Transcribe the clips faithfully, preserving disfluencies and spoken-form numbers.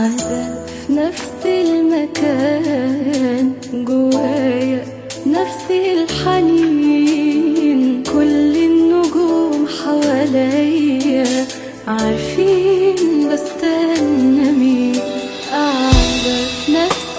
قاعدة في نفس المكان، جوايا نفس الحنين، كل النجوم حواليا عارفين بستنى مين. قاعدة في نفس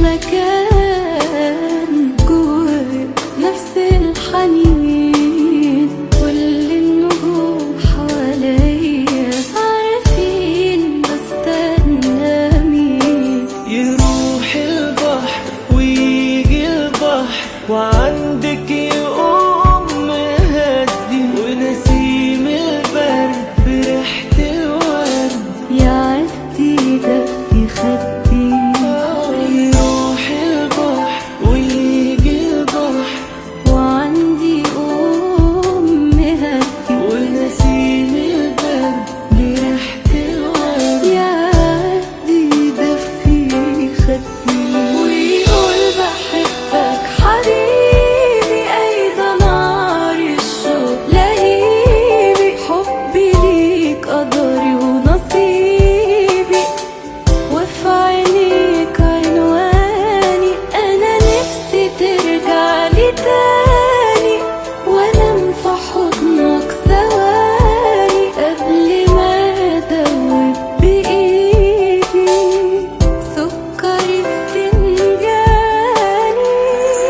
المكان، جوايا نفس الحنين، كل النجوم حواليا عارفين بستنى مين. يروح البحر ويجي البحر وعندك يقوم مهدي، ونسيم البرد بريحة الورد يعدي دفي خدي. يروح البحر ويجي البحر وعندي يقوم مهدي، ونسيم البرد بريحة الورد يعدي دفي خدي. ويقول بحبك حبيبي، أيضا نار الشوق لهيبي، حبي ليك قدري ونصيبي، وفي عينيك عنواني. أنا نفسي ترجع لي تاني، وأنام في حضنك ثواني، قبل ما أدوب بإيدي سكري في فنجاني.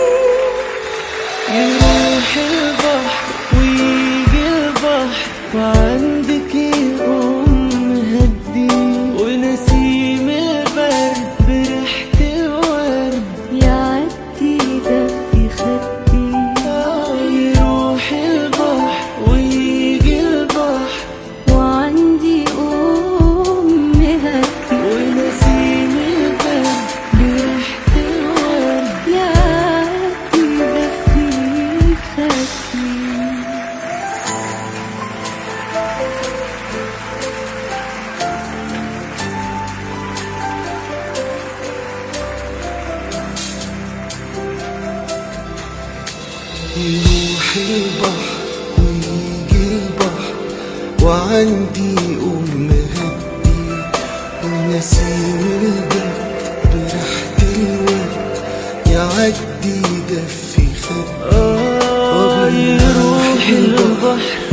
يروح البحر ويجي البحر وعندك يقوم مهدي، ونسيم البرد بريحة الورد يعدي دفي خدي. يروح البحر ويجي البحر وعندي يقوم مهدي، ونسيم البرد بريحة الورد يعدي دفي خدي. يروح البحر ويجي البحر وعندي يقوم مهدي، ونسيم البرد بريحة الورد يعدي يدفي خدي. آه يروح البحر